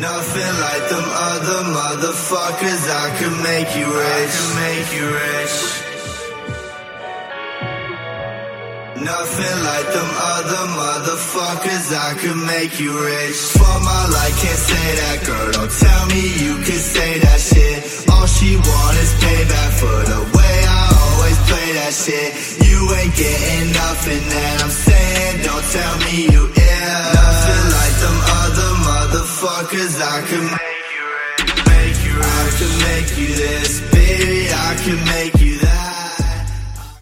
Nothing like them other motherfuckers. I could make you rich. Nothing like them other motherfuckers. I could make you rich. For my life, can't say that, girl. Don't tell me you could say that shit. All she want is payback for the way I always play that shit. You ain't getting nothing that I'm saying. Don't tell me you ill. Nothing like them other motherfuckers. I could make you rich. I could make you this, baby. I could make you